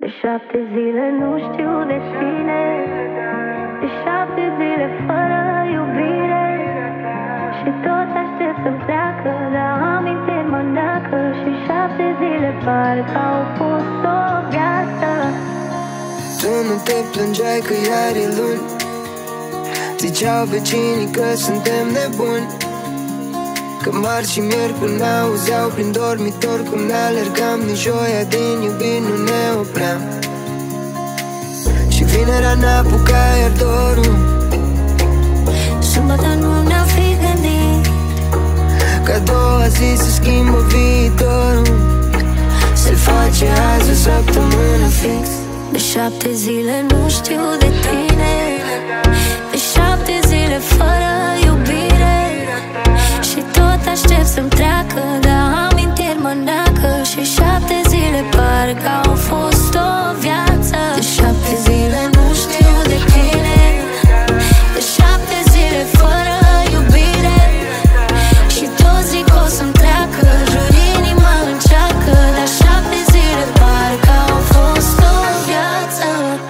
De 7 zile nu știu de tine, de 7 zile fără iubire. Și tot aștept să-mi treacă, dar amintiri mă înneacă. Și 7 zile parcă au fost o viață. Tu nu te plângeai că iar e luni, ziceau vecinii că suntem nebuni, că marți și miercuri n-auzeau prin dormitor cum ne alergam. Din joia din iubiri nu ne opream. Și vinerea n-apuca iar dorul, sâmbătă nu ne-am fi gândit că a doua zi se schimbă viitorul. Se-l face azi o săptămână fix. De 7 zile nu știu de tine, de 7 zile fără iubire. Și tot aștept să-mi treacă, dar amintiri mă înneacă. Și 7 zile parcă au fost o viață. De 7 zile nu știu de tine, de 7 zile fără iubire. Și tot zic o să-mi treacă, jur inima încearcă. Dar 7 zile parcă au fost o viață.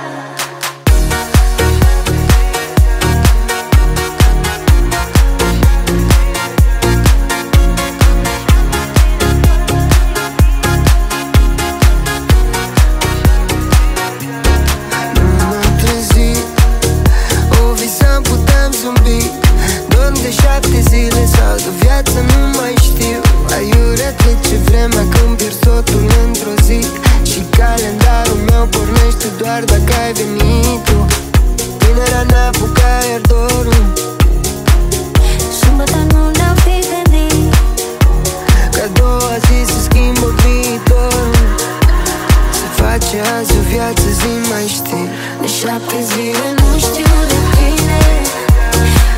Dorm de 7 zile sau de viață nu mai știu. Aiurea trece vremea când pierd totul într-o zi. Și calendarul meu pornește doar dacă ai venit tu. Vinerea n-apuca iar dorul, Sâmbătă nu ne-am fi gândit că a doua zi se schimbă viitorul. Se face azi o viață, zi mai știi. de 7 zile nu știu de tine,